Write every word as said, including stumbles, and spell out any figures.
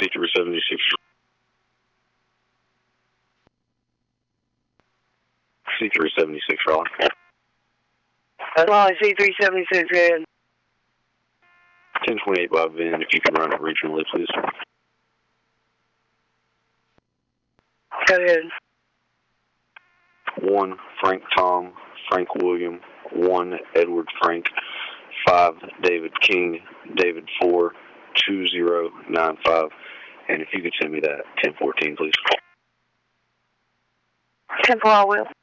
C three seventy-six. C three seventy-six, Raleigh. Raleigh, C three seventy-six, go ahead. ten twenty-eight by V I N, if you can run it regionally, please. Go ahead. one, Frank Tom, Frank William. one, Edward Frank. five, David King. David four, two zero nine five. And if you could send me that ten fourteen, please. ten four, I will.